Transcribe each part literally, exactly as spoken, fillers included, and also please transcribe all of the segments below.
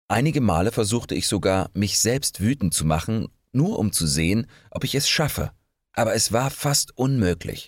Einige Male versuchte ich sogar, mich selbst wütend zu machen, nur um zu sehen, ob ich es schaffe, aber es war fast unmöglich.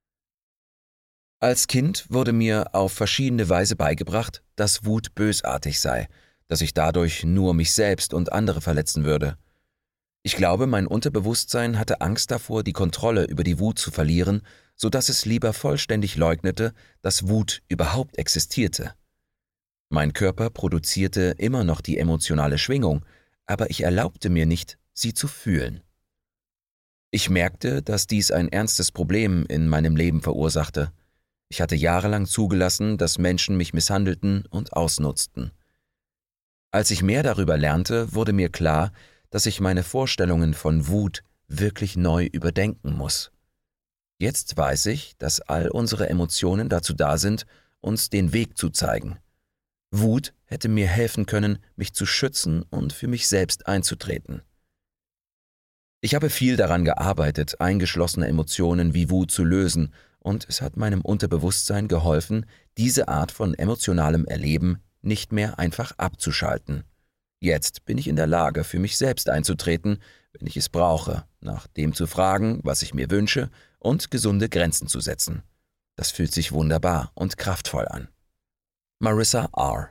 Als Kind wurde mir auf verschiedene Weise beigebracht, dass Wut bösartig sei, dass ich dadurch nur mich selbst und andere verletzen würde. Ich glaube, mein Unterbewusstsein hatte Angst davor, die Kontrolle über die Wut zu verlieren, so dass es lieber vollständig leugnete, dass Wut überhaupt existierte. Mein Körper produzierte immer noch die emotionale Schwingung, aber ich erlaubte mir nicht, sie zu fühlen. Ich merkte, dass dies ein ernstes Problem in meinem Leben verursachte. Ich hatte jahrelang zugelassen, dass Menschen mich misshandelten und ausnutzten. Als ich mehr darüber lernte, wurde mir klar, dass ich meine Vorstellungen von Wut wirklich neu überdenken muss. Jetzt weiß ich, dass all unsere Emotionen dazu da sind, uns den Weg zu zeigen. Wut hätte mir helfen können, mich zu schützen und für mich selbst einzutreten. Ich habe viel daran gearbeitet, eingeschlossene Emotionen wie Wut zu lösen, und es hat meinem Unterbewusstsein geholfen, diese Art von emotionalem Erleben nicht mehr einfach abzuschalten. Jetzt bin ich in der Lage, für mich selbst einzutreten, wenn ich es brauche, nach dem zu fragen, was ich mir wünsche, und gesunde Grenzen zu setzen. Das fühlt sich wunderbar und kraftvoll an. Marissa R.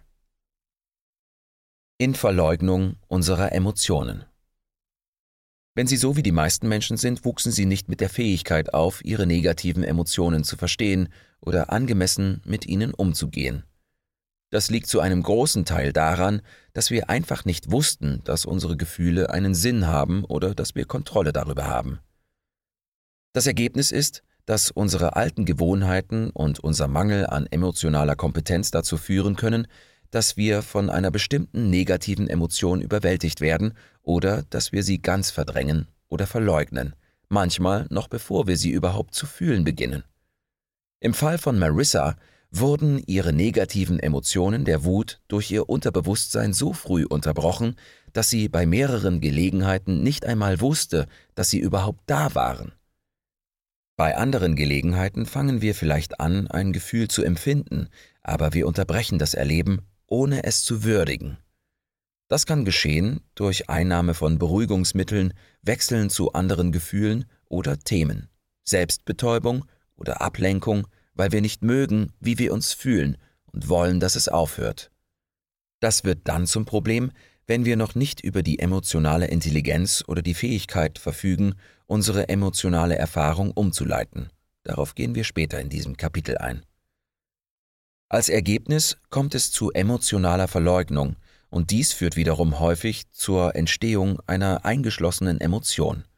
In Verleugnung unserer Emotionen. Wenn Sie so wie die meisten Menschen sind, wuchsen Sie nicht mit der Fähigkeit auf, Ihre negativen Emotionen zu verstehen oder angemessen mit ihnen umzugehen. Das liegt zu einem großen Teil daran, dass wir einfach nicht wussten, dass unsere Gefühle einen Sinn haben oder dass wir Kontrolle darüber haben. Das Ergebnis ist, dass unsere alten Gewohnheiten und unser Mangel an emotionaler Kompetenz dazu führen können, dass wir von einer bestimmten negativen Emotion überwältigt werden oder dass wir sie ganz verdrängen oder verleugnen, manchmal noch bevor wir sie überhaupt zu fühlen beginnen. Im Fall von Marissa wurden ihre negativen Emotionen der Wut durch ihr Unterbewusstsein so früh unterbrochen, dass sie bei mehreren Gelegenheiten nicht einmal wusste, dass sie überhaupt da waren. Bei anderen Gelegenheiten fangen wir vielleicht an, ein Gefühl zu empfinden, aber wir unterbrechen das Erleben, ohne es zu würdigen. Das kann geschehen durch Einnahme von Beruhigungsmitteln, Wechseln zu anderen Gefühlen oder Themen, Selbstbetäubung oder Ablenkung, weil wir nicht mögen, wie wir uns fühlen und wollen, dass es aufhört. Das wird dann zum Problem, wenn wir noch nicht über die emotionale Intelligenz oder die Fähigkeit verfügen, unsere emotionale Erfahrung umzuleiten. Darauf gehen wir später in diesem Kapitel ein. Als Ergebnis kommt es zu emotionaler Verleugnung und dies führt wiederum häufig zur Entstehung einer eingeschlossenen Emotion.